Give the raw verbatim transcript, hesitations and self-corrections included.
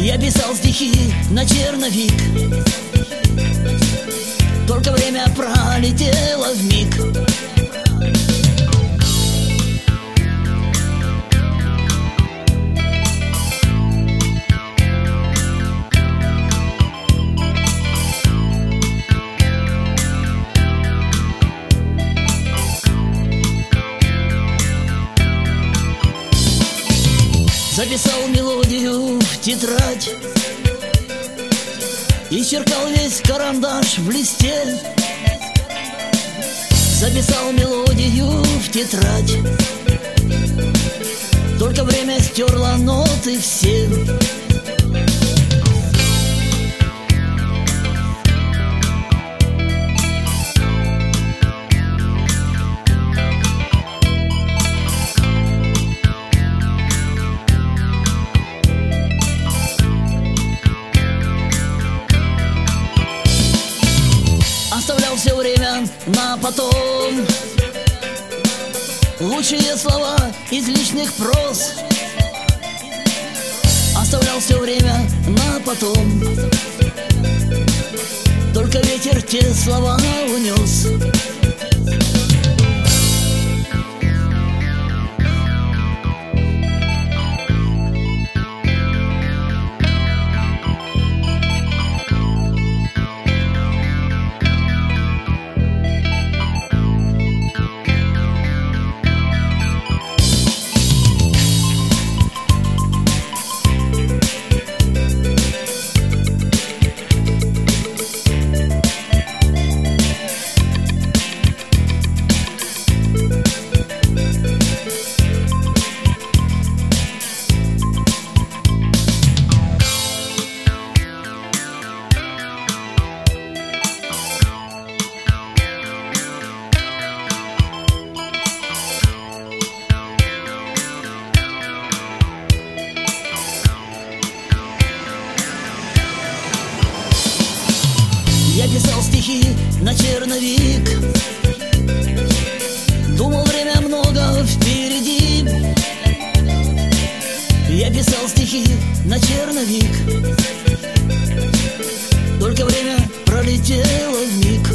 Я писал стихи на черновик, только время пролетело вмиг. Записал мелодию в тетрадь и черкал весь карандаш в листе. Записал мелодию в тетрадь, только время стерло ноты все. Оставлял все время на потом лучшие слова из личных прос. Оставлял все время на потом, только ветер те слова унес. Я писал стихи на черновик, думал, время много впереди. Я писал стихи на черновик, только время пролетело вмиг.